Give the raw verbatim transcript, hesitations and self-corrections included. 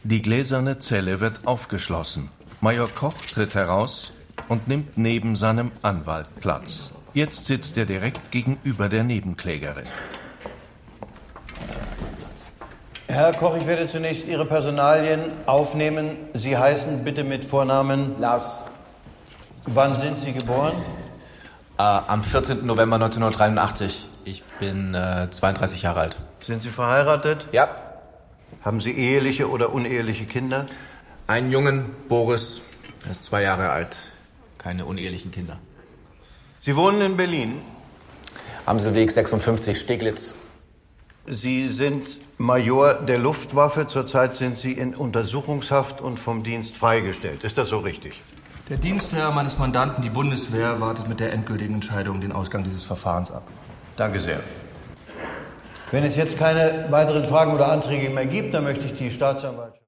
Die gläserne Zelle wird aufgeschlossen. Major Koch tritt heraus und nimmt neben seinem Anwalt Platz. Jetzt sitzt er direkt gegenüber der Nebenklägerin. Herr Koch, ich werde zunächst Ihre Personalien aufnehmen. Sie heißen bitte mit Vornamen... Lars. Wann sind Sie geboren? Äh, am vierzehnten November neunzehnhundertreiundachtzig. Ich bin äh, zweiunddreißig Jahre alt. Sind Sie verheiratet? Ja. Haben Sie eheliche oder uneheliche Kinder? Einen Jungen, Boris. Er ist zwei Jahre alt. Keine unehelichen Kinder. Sie wohnen in Berlin? Amselweg sechsundfünfzig, Steglitz. Sie sind Major der Luftwaffe. Zurzeit sind Sie in Untersuchungshaft und vom Dienst freigestellt. Ist das so richtig? Der Dienstherr meines Mandanten, die Bundeswehr, wartet mit der endgültigen Entscheidung den Ausgang dieses Verfahrens ab. Danke sehr. Wenn es jetzt keine weiteren Fragen oder Anträge mehr gibt, dann möchte ich die Staatsanwaltschaft...